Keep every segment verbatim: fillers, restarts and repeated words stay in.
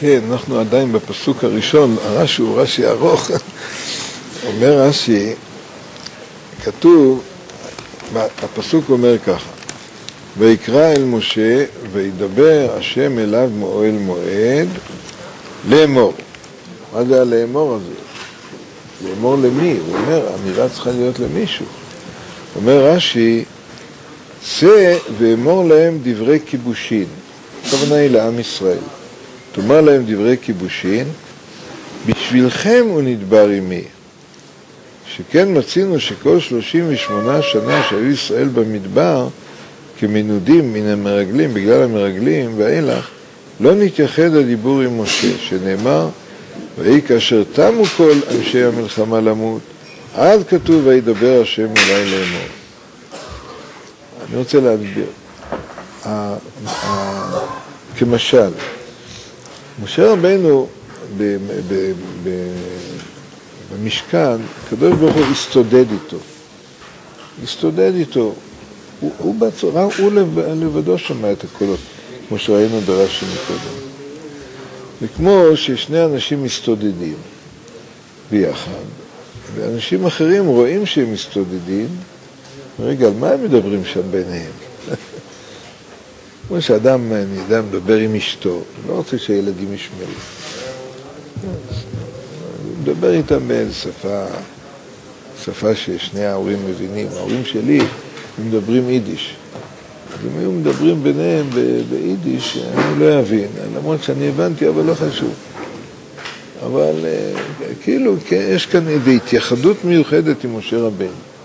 כן, אנחנו עדיין בפסוק הראשון, הרש"י הוא רש"י ארוך. אומר רש"י, כתוב, הפסוק אומר ככה, ויקרא אל משה וידבר השם אליו מאוהל מועד לאמור. מה זה הלאמור הזה? לאמור למי? הוא אומר, המילה צריכה להיות למישהו. אומר רש"י, צא ואמור להם דברי כיבושין. הכוונה היא לעם ישראל. תאמר להם דברי כיבושין, בשבילכם הוא נדבר עמי. שכן מצינו שכל שלושים ושמונה שנה שהיו ישראל במדבר, כמנודים מן המרגלים, בגלל המרגלים ואילך, לא נתייחד הדיבור עם משה, שנאמר, ויהי כאשר תמו כל אנשי המלחמה למות, עד כתוב וידבר השם אלי לאמור. אני רוצה להסביר. כמשל, משה רבנו במשכן, הקדוש ברוך הוא הסתודד איתו. הסתודד איתו. הוא, הוא, בצורה, הוא לבדו שמע את הקולות, כמו שראינו ברש"י מקודם. וכמו ששני אנשים מסתודדים ביחד, ואנשים אחרים רואים שהם מסתודדים, רגע, על מה הם מדברים שם ביניהם? כמו שאדם, אני יודע, מדבר עם אשתו, לא רוצה שהילדים ישמעו. הוא מדבר איתם באיזו שפה, שפה ששני ההורים מבינים. ההורים שלי, הם מדברים יידיש. אז הם היו מדברים ביניהם ביידיש, אני לא אבין, למרות שאני הבנתי, אבל לא חשוב. אבל כאילו, יש כאן איזו התייחדות מיוחדת עם משה רבנו.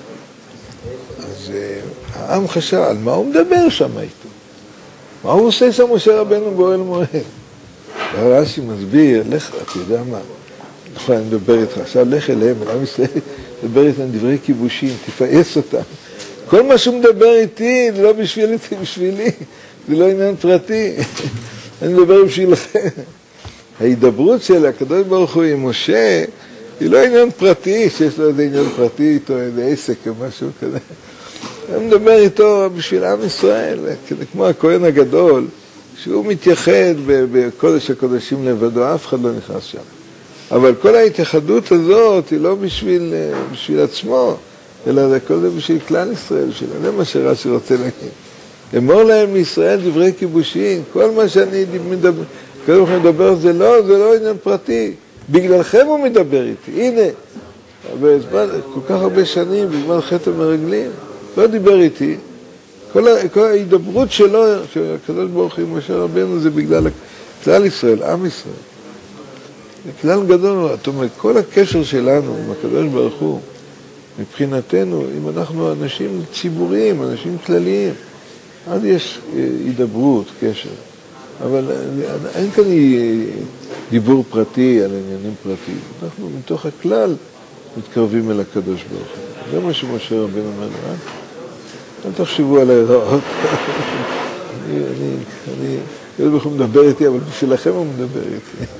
אז העם חשב, על מה הוא מדבר שם איתו? מה הוא עושה שם משה רבנו באוהל מועד? רש"י מסביר, לך, אתה יודע מה? נכון, אני מדבר איתך, עכשיו לך אליהם, אל עם ישראל, מדבר איתם דברי כיבושים, תפעס אותם. כל מה שהוא מדבר איתי, זה לא בשבילי, זה בשבילי, זה לא עניין פרטי. אני מדבר בשבילכם. ההידברות של הקדוש ברוך הוא עם משה, היא לא עניין פרטי, שיש לו איזה עניין פרטי איתו, איזה עסק או משהו כזה. אני מדבר איתו בשביל עם ישראל, כמו הכהן הגדול, שהוא מתייחד בקודש הקודשים לבדו, אף אחד לא נכנס שם. אבל כל ההתייחדות הזאת היא לא בשביל, בשביל עצמו, אלא זה כל זה בשביל כלל ישראל שלו. זה מה שרש"י רוצה להגיד. אמור להם לישראל דברי כיבושין, כל מה שאני מדבר, כל מה שאני מדבר זה לא, זה לא עניין פרטי. בגללכם הוא מדבר איתי. הנה, בזמן, כל כך הרבה שנים, בזמן חטא המרגלים, לא דיבר איתי. כל, כל ההידברות שלו, של הקדוש ברוך הוא עם משה רבנו, זה בגלל כלל ישראל, עם ישראל. זה כלל גדול, זאת אומרת, כל הקשר שלנו עם הקדוש ברוך הוא, מבחינתנו, אם אנחנו אנשים ציבוריים, אנשים כלליים, אז יש הידברות, קשר. אבל אין כאן דיבור פרטי על עניינים פרטיים. אנחנו מתוך הכלל מתקרבים אל הקדוש ברוך הוא. זה מה שמשה רבנו אומר, אה? אל תחשבו על ההיראות. אני, אני, אני, הקדוש ברוך הוא מדבר איתי, אבל בשבילכם הוא מדבר איתי.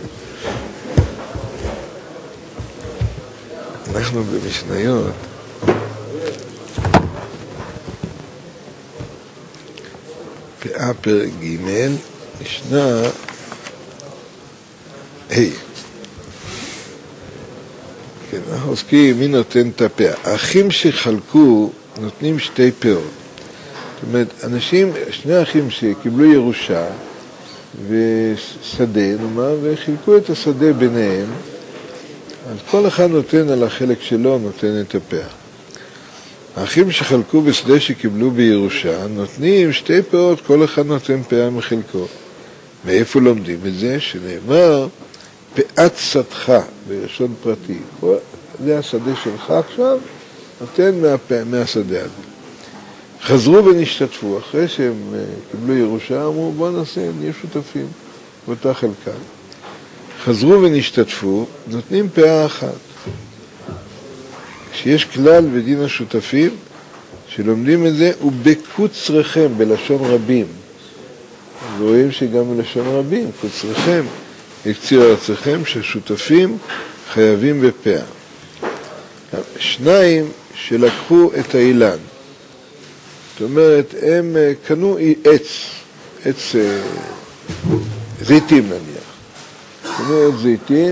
אנחנו במשניות. פאה פרק ג' ישנה היי. כן, אנחנו עוסקים מי נותן את הפאה. האחים שחלקו נותנים שתי פאות. זאת אומרת, אנשים, שני אחים שקיבלו ירושה ושדה, נאמר, וחילקו את השדה ביניהם, אז כל אחד נותן על החלק שלו, נותן את הפאה. האחים שחלקו בשדה שקיבלו בירושה, נותנים שתי פאות, כל אחד נותן פאה מחלקו. מאיפה לומדים את זה? שנאמר, פאת שדך, בלשון פרטי. זה השדה שלך עכשיו, נותן מהפאה, מהשדה הזה. חזרו ונשתתפו, אחרי שהם קיבלו ירושה, אמרו, בוא נעשה, נהיה שותפים באותה חלקה. חזרו ונשתתפו, נותנים פאה אחת. כשיש כלל בדין השותפים, שלומדים את זה, הוא בקוצרכם, בלשון רבים. רואים שגם בלשון רבים, קוצרכם, הקציר ארצכם, שהשותפים חייבים בפאה. שניים שלקחו את האילן. זאת אומרת, הם קנו עץ, עץ ריטים נניח. קנו עץ זיתים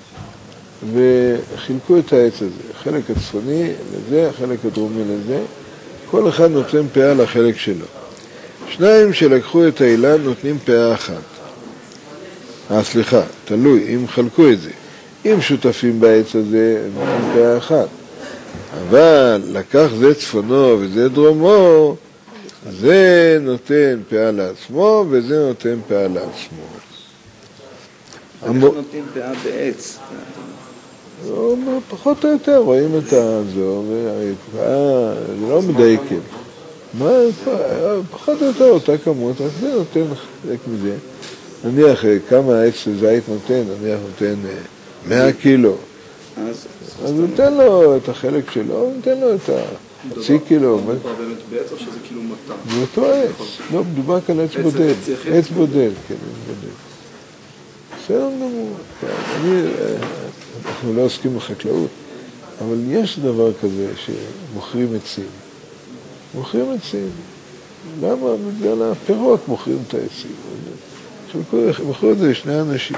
וחילקו את העץ הזה, החלק הצפוני לזה, החלק הדרומי לזה, כל אחד נותן פאה לחלק שלו. שניים שלקחו את האילן נותנים פאה אחת. אה, סליחה, תלוי, אם חלקו את זה. אם שותפים בעץ הזה, הם נותנים פאה אחת. אבל לקח זה צפונו וזה דרומו, זה נותן פאה לעצמו וזה נותן פאה לעצמו. איך נותנים פאה בעץ? פחות או יותר רואים את הזו, והפאה זה לא מדייקים. פחות או יותר אותה כמות, אז זה נותן חלק מזה. נניח כמה העץ זית נותן, נניח נותן מאה קילו. אז נותן לו את החלק שלו, נותן לו את החצי קילו. מדובר באמת בעץ או שזה כאילו מטה? זה אותו עץ. לא, מדובר כאן עץ בודד. עץ בודד, כן, עץ בודד. בסדר גמור. אנחנו לא עוסקים בחקלאות, אבל יש דבר כזה שמוכרים עצים. מוכרים עצים. למה? בגלל הפירות מוכרים את העצים. מוכרים את זה לשני אנשים.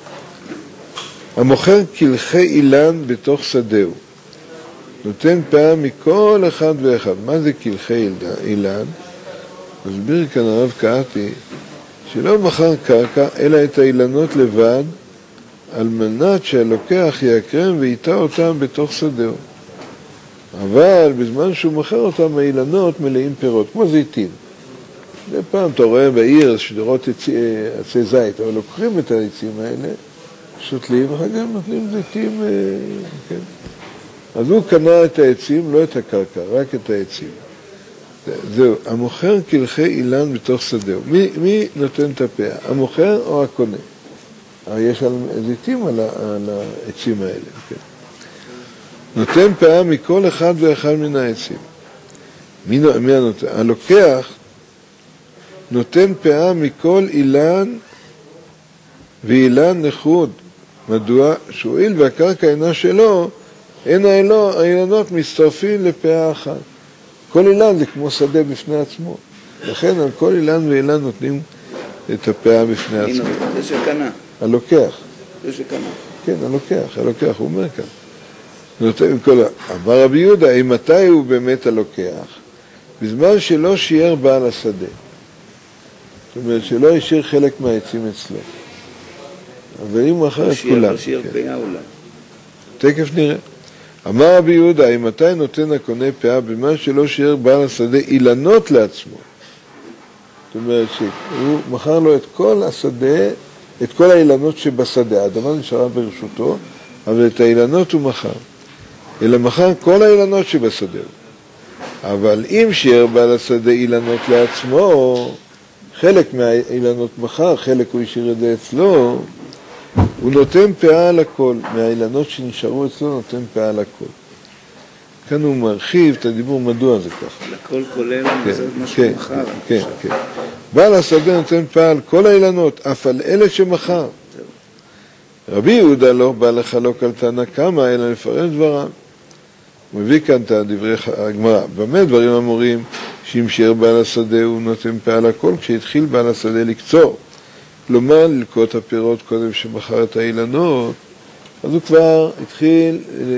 המוכר קלחי אילן בתוך שדהו. נותן פאה מכל אחד ואחד. מה זה קלחי אילן? מסביר כאן הרב קהתי, שלא מכר קרקע, אלא את האילנות לבד, על מנת שהלוקח יקרם ויטע אותם בתוך שדהו. אבל בזמן שהוא מכר אותם, האילנות מלאים פירות, כמו זיתים. פעם אתה רואה בעיר שדרות עצי זית, אבל לוקחים את העצים האלה, שותלים, ואחר כך נותנים זיתים, כן. אז הוא קנה את העצים, לא את הקרקע, רק את העצים. זהו, המוכר קלחי אילן בתוך שדהו. מי, מי נותן את הפאה? המוכר או הקונה? יש על זיתים על, על העצים האלה, כן. נותן פאה מכל אחד ואחד מן העצים. מי, מי הנותן? הלוקח נותן פאה מכל אילן ואילן נחוד. מדוע? שהואיל והקרקע אינה שלו, אין האלו, האילנות מצטרפים לפאה אחת. כל אילן זה כמו שדה בפני עצמו. לכן על כל אילן ואילן נותנים את הפאה בפני עצמו. זה שקנה. הלוקח. זה שקנה. כן, הלוקח, הלוקח, הוא אומר כאן. נותן כל... אמר רבי יהודה, אם מתי הוא באמת הלוקח? בזמן שלא שיער בעל השדה. זאת אומרת, שלא ישאיר חלק מהעצים אצלו. אבל אם הוא אחר את כולם. לא שיער פאה אולי. תקף נראה. אמר רבי יהודה, אם מתי נותן הקונה פאה בזמן שלא שיער בעל השדה אילנות לעצמו. זאת אומרת שהוא מכר לו את כל השדה, את כל האילנות שבשדה. הדבר נשארה ברשותו, אבל את האילנות הוא מכר. אלא מכר כל האילנות שבשדה. אבל אם שיער בעל השדה אילנות לעצמו, חלק מהאילנות מכר, חלק הוא השאיר את זה אצלו, הוא נותן פאה על הכל. מהאילנות שנשארו אצלו נותן פאה על הכל. כאן הוא מרחיב את הדיבור מדוע זה ככה. לכל כולל מה שהוא מכר. כן, כן. בעל השדה נותן פאה על כל האילנות, אף על אלה שמכר. רבי יהודה לא בא לחלוק על תנא קמא, אלא לפרש דבריו. הוא מביא כאן את דברי הגמרא. במה דברים אמורים שאם שיער בעל השדה הוא נותן פאה על הכל, כשהתחיל בעל השדה לקצור. כלומר, ללקוט הפירות קודם שמכר את האילנות, אז הוא כבר התחיל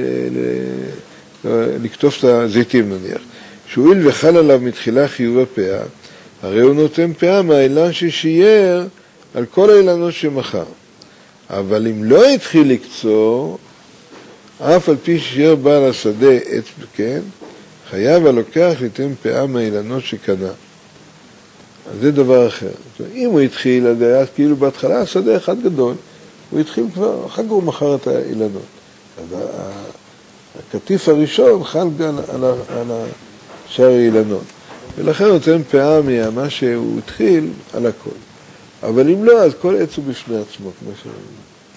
לקטוף את הזיתים נניח. שהואיל וחל עליו מתחילה חיוב הפאה, הרי הוא נותן פאה מהאילן ששיער על כל האילנות שמכר. אבל אם לא התחיל לקצור, אף על פי ששיער בעל השדה עץ, כן, חייב הלוקח ליתן פאה מהאילנות שקנה. אז זה דבר אחר. אם הוא התחיל, אז היה כאילו בהתחלה השדה אחד גדול, הוא התחיל כבר, אחר כך הוא מכר את האילנות. אז הקטיף הראשון חל גם על, על שאר האילנות. ולכן נותן פאה ממה שהוא התחיל על הכל. אבל אם לא, אז כל עץ הוא בפני עצמו, כמו שאומרים.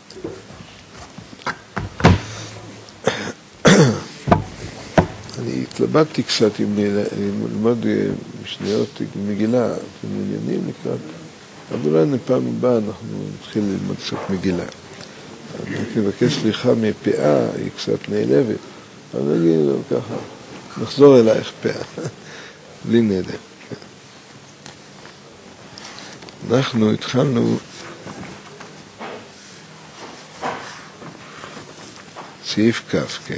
אני התלבטתי קצת אם ללמוד משניות מגילה, אתם מעוניינים לקראת, אבל אולי פעם הבאה אנחנו נתחיל ללמוד קצת מגילה. אני מבקש סליחה מפאה, היא קצת נעלבת, אבל נגיד לו ככה, נחזור אלייך פאה, בלי נדר. אנחנו התחלנו סעיף כ', כן.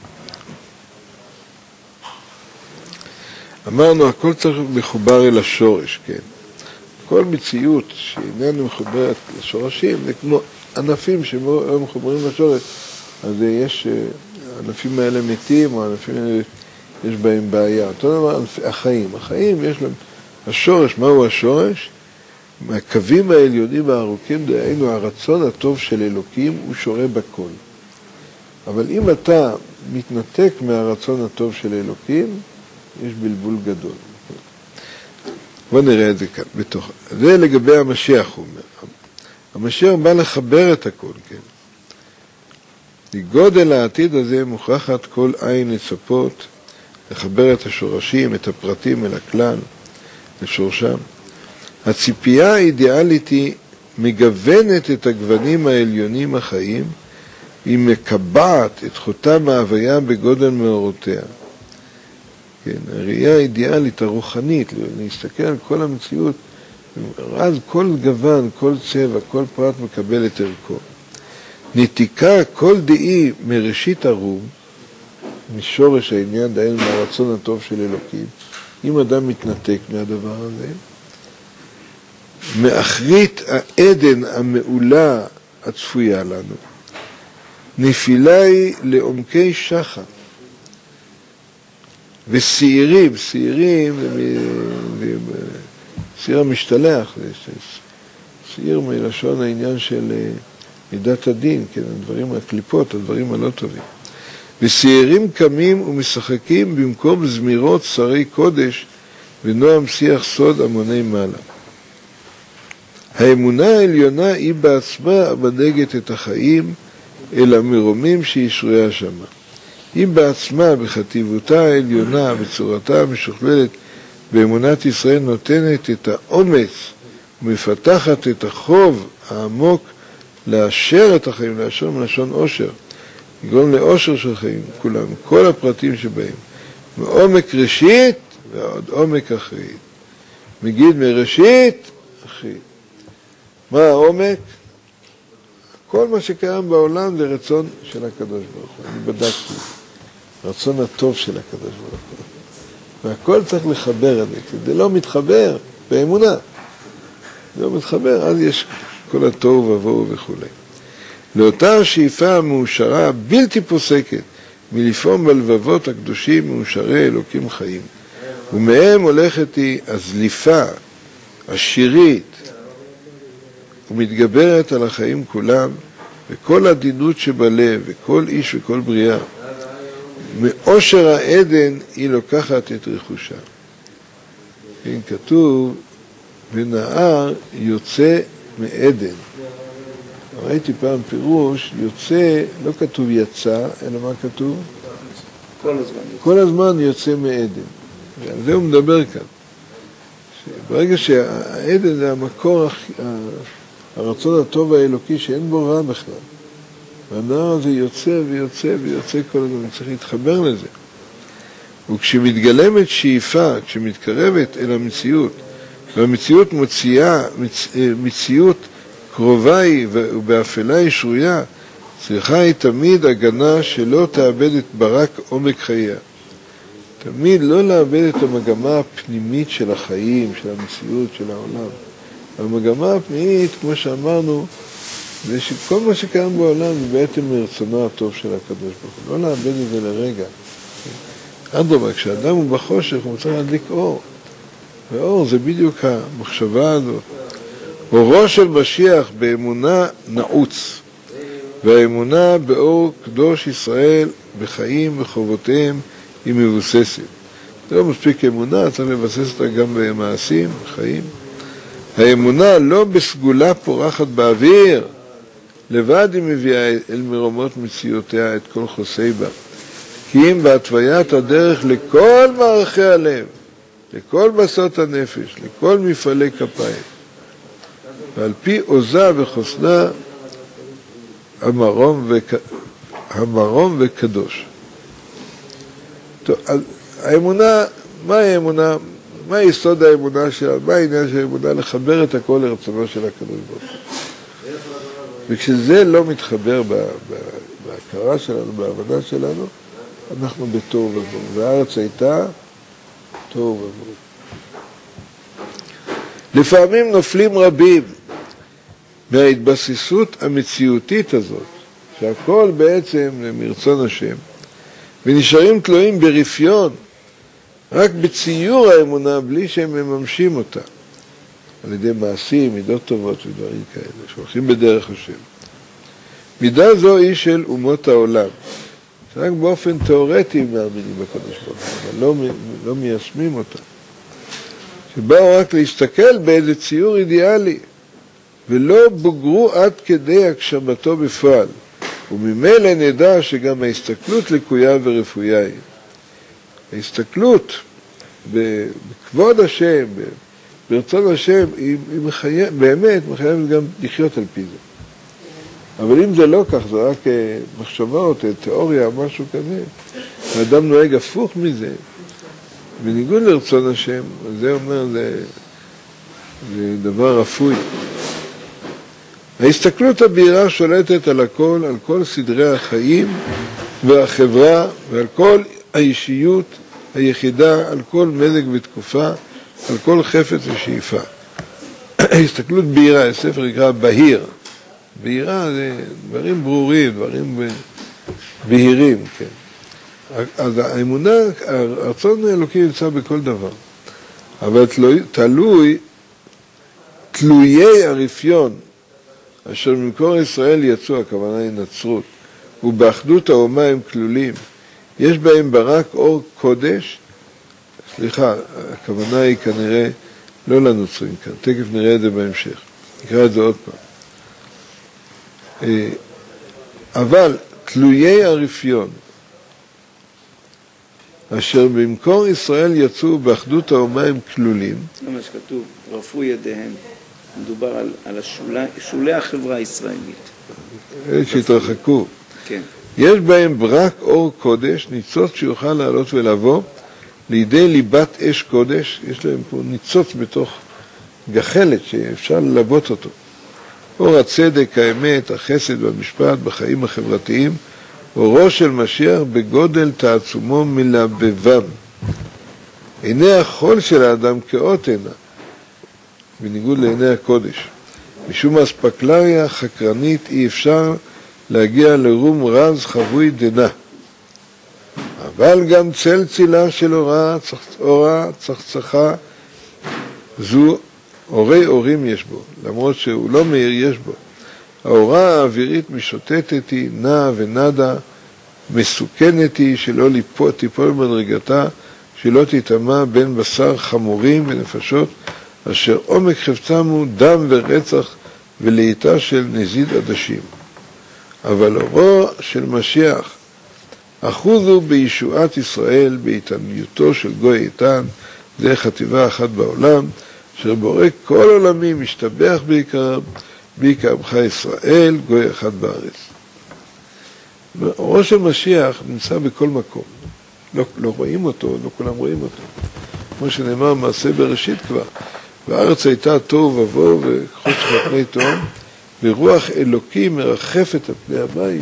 אמרנו, הכל צריך מחובר אל השורש, כן. כל מציאות שאיננו מחוברת לשורשים, זה כמו ענפים שהם מחוברים לשורש. אז יש, הענפים האלה מתים, או הענפים האלה יש בהם בעיה. אותו דבר, החיים. החיים יש להם, השורש, מהו השורש? הקווים העליונים הארוכים, דהיינו הרצון הטוב של אלוקים, הוא שורה בכל. אבל אם אתה מתנתק מהרצון הטוב של אלוקים, יש בלבול גדול. בוא נראה את זה כאן, בתוך. זה לגבי המשיח, הוא אומר. המשיח בא לחבר את הכל, כן. לגודל העתיד הזה מוכרחת כל עין לצפות, לחבר את השורשים, את הפרטים אל הכלל, לשורשם. הציפייה האידיאלית היא מגוונת את הגוונים העליונים החיים, היא מקבעת את חותם ההוויה בגודל מאורותיה. כן, הראייה האידיאלית, הרוחנית, להסתכל על כל המציאות, אז כל גוון, כל צבע, כל פרט מקבל את ערכו. נתיקה כל דאי מראשית הרום, משורש העניין, דהיינו מהרצון הטוב של אלוקים, אם אדם מתנתק מהדבר הזה, מאחרית העדן המעולה הצפויה לנו, נפילה היא לעומקי שחת, וסעירים, סעירים, סעיר המשתלח, סעיר מלשון העניין של מידת הדין, כן, הדברים, הקליפות, הדברים הלא טובים. וסעירים קמים ומשחקים במקום זמירות שרי קודש ונועם שיח סוד המוני מעלה. האמונה העליונה היא בעצמה המנהגת את החיים אל המרומים שהיא שרויה שמה. היא בעצמה בחטיבותה העליונה, בצורתה המשוכללת באמונת ישראל, נותנת את האומץ ומפתחת את החוב העמוק לאשר את החיים, לאשר מלשון אושר, לגרום לאושר של חיים, כולם, כל הפרטים שבהם, מעומק ראשית ועוד עומק אחרית. מגיד מראשית, אחרית. מה העומק? כל מה שקיים בעולם זה רצון של הקדוש ברוך הוא. אני בדקתי. רצון הטוב של הקדוש ברוך הוא. והכל צריך לחבר את זה. זה לא מתחבר באמונה. זה לא מתחבר, אז יש כל התוהו ובוהו וכו'. לאותה השאיפה המאושרה בלתי פוסקת מלפעום בלבבות הקדושים מאושרי אלוקים חיים. ומהם הולכת היא הזליפה, השירית, ומתגברת על החיים כולם, וכל עדינות שבלב, וכל איש וכל בריאה. מאושר העדן היא לוקחת את רכושה. כן, כתוב, ונהר יוצא מעדן. ראיתי פעם פירוש, יוצא, לא כתוב יצא, אלא מה כתוב? כל הזמן. כל הזמן יוצא מעדן. ועל זה הוא מדבר כאן. ברגע שהעדן זה המקור הכי... הרצון הטוב האלוקי שאין בו רע בכלל. והנער הזה יוצא ויוצא ויוצא כל הזמן, צריך להתחבר לזה. וכשמתגלמת שאיפה, כשמתקרבת אל המציאות, והמציאות מוציאה, מצ... מציאות קרובה היא ובאפלה היא שרויה, צריכה היא תמיד הגנה שלא תאבד את ברק עומק חייה. תמיד לא לאבד את המגמה הפנימית של החיים, של המציאות, של העולם. המגמה הפנימית, כמו שאמרנו, זה שכל מה שקיים בעולם זה בעצם מרצונו הטוב של הקדוש ברוך הוא. לא לאבד את זה לרגע. אדרבה, כשאדם הוא בחושך, הוא צריך להדליק אור. ואור זה בדיוק המחשבה הזאת. אורו של משיח באמונה נעוץ, והאמונה באור קדוש ישראל בחיים וחובותיהם היא מבוססת. זה לא מספיק אמונה, צריך לבסס אותה גם במעשים, בחיים. האמונה לא בסגולה פורחת באוויר, לבד היא מביאה אל מרומות מציאותיה את כל חוסי בה. כי אם בהתוויית הדרך לכל מערכי הלב, לכל בסות הנפש, לכל מפעלי כפיים, ועל פי עוזה וחוסנה המרום, וק... המרום וקדוש. טוב, אז האמונה, מה האמונה? מה יסוד האמונה שלה? מה העניין של האמונה? לחבר את הכל לרצונו של הקדוש ברוך הוא. וכשזה לא מתחבר ב, ב, ב, בהכרה שלנו, בהבנה שלנו, אנחנו בתוהו ובוהו, והארץ הייתה תוהו ובוהו. לפעמים נופלים רבים מההתבססות המציאותית הזאת, שהכל בעצם מרצון השם, ונשארים תלויים ברפיון, רק בציור האמונה, בלי שהם מממשים אותה, על ידי מעשים, מידות טובות ודברים כאלה, שהולכים בדרך השם. מידה זו היא של אומות העולם, שרק באופן תיאורטי מאמינים בקדוש ברוך הוא, אבל לא, לא מיישמים אותה. שבאו רק להסתכל באיזה ציור אידיאלי, ולא בוגרו עד כדי הגשמתו בפועל. וממילא נדע שגם ההסתכלות לקויה ורפויה היא. ההסתכלות בכבוד השם, ברצון השם, היא, היא מחייב, באמת מחייבת גם לחיות על פי זה. אבל אם זה לא כך, זה רק מחשבות, תיאוריה, משהו כזה, האדם נוהג הפוך מזה, בניגוד לרצון השם, זה אומר, זה, זה דבר רפוי. ההסתכלות הבהירה שולטת על הכל, על כל סדרי החיים והחברה, ועל כל האישיות היחידה, על כל מזג ותקופה, על כל חפץ ושאיפה. ההסתכלות בהירה, הספר נקרא בהיר. בהירה זה דברים ברורים, דברים בהירים, כן. אז האמונה, הרצון האלוקי נמצא בכל דבר. אבל תלוי, תלוי, תלויי הרפיון, אשר ממקור ישראל יצאו, הכוונה היא נצרות, ובאחדות האומה הם כלולים. יש בהם ברק אור קודש, סליחה, הכוונה היא כנראה לא לנוצרים כאן, תכף נראה את זה בהמשך. נקרא את זה עוד פעם. אבל תלויי הרפיון, אשר במקור ישראל יצאו באחדות האומה הם כלולים. זה מה שכתוב, רפו ידיהם. מדובר על, על השולי, שולי החברה הישראלית. אלה שהתרחקו. כן. יש בהם ברק אור קודש, ניצוץ שיוכל לעלות ולבוא, לידי ליבת אש קודש, יש להם פה ניצוץ בתוך גחלת שאפשר ללבות אותו. אור הצדק, האמת, החסד והמשפט בחיים החברתיים, אורו של משיח בגודל תעצומו מלבבם. עיני החול של האדם כאות עינה, בניגוד לעיני הקודש. משום אספקלריה חקרנית אי אפשר להגיע לרום רז חבוי דנה. אבל גם צל צילה של אורה, אורה צחצחה, זו אורי אורים יש בו, למרות שהוא לא מאיר יש בו. האורה האווירית משוטטת היא, נעה ונדה, מסוכנת היא שלא ליפול, תיפול בדרגתה, שלא תטמע בין בשר חמורים ונפשות, אשר עומק חפצם הוא דם ורצח ולעיטה של נזיד עדשים. אבל אורו של משיח, אחוזו בישועת ישראל, בהתעניותו של גוי איתן, זה חטיבה אחת בעולם, אשר בורא כל עולמים משתבח בעיקרם, בעיקרמך ישראל, גוי אחד בארץ. אורו של משיח נמצא בכל מקום. לא, לא רואים אותו, לא כולם רואים אותו. כמו שנאמר, מעשה בראשית כבר. והארץ הייתה תוהו ובוהו וכחוץ חפני תהום, ורוח אלוקי מרחפת על פני המים,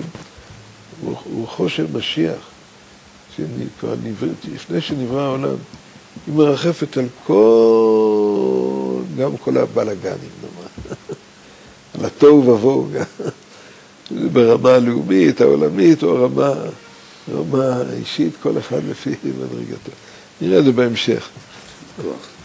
רוחו של משיח, שכבר לפני שנברא העולם, היא מרחפת על כל, גם כל הבלגנים, נאמר, על התוהו ובוהו, ברמה הלאומית, העולמית, או הרמה, הרמה האישית, כל אחד לפי מדרגתו. נראה את זה בהמשך.